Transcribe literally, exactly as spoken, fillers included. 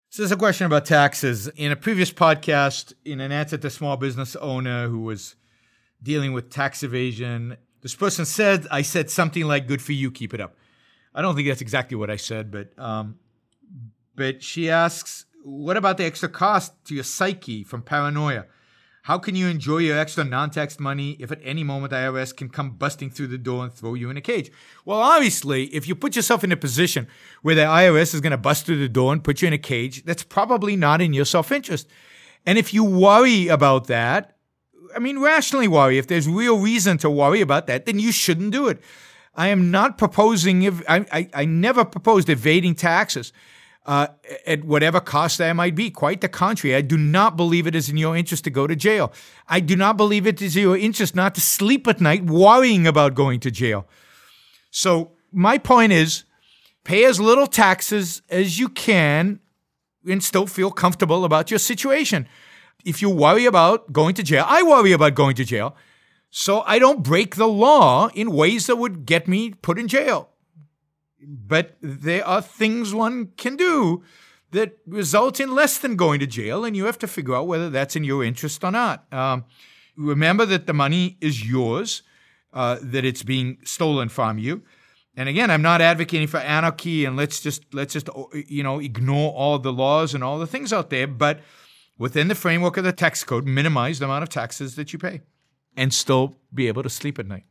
So there's a question about taxes. In a previous podcast, in an answer to a small business owner who was dealing with tax evasion, this person said, I said something like, good for you, keep it up. I don't think that's exactly what I said, but um, but she asks, what about the extra cost to your psyche from paranoia? How can you enjoy your extra non-tax money if at any moment the I R S can come busting through the door and throw you in a cage? Well, obviously, if you put yourself in a position where the I R S is going to bust through the door and put you in a cage, that's probably not in your self-interest. And if you worry about that, I mean, rationally worry, if there's real reason to worry about that, then you shouldn't do it. I am not proposing, I, I, I never proposed evading taxes. Uh, at whatever cost that might be. Quite the contrary. I do not believe it is in your interest to go to jail. I do not believe it is in your interest not to sleep at night worrying about going to jail. So my point is, pay as little taxes as you can and still feel comfortable about your situation. If you worry about going to jail, I worry about going to jail, so I don't break the law in ways that would get me put in jail. But there are things one can do that result in less than going to jail, and you have to figure out whether that's in your interest or not. Um, remember that the money is yours, uh, that it's being stolen from you. And again, I'm not advocating for anarchy and let's just let's just you know ignore all the laws and all the things out there, but within the framework of the tax code, minimize the amount of taxes that you pay, and still be able to sleep at night.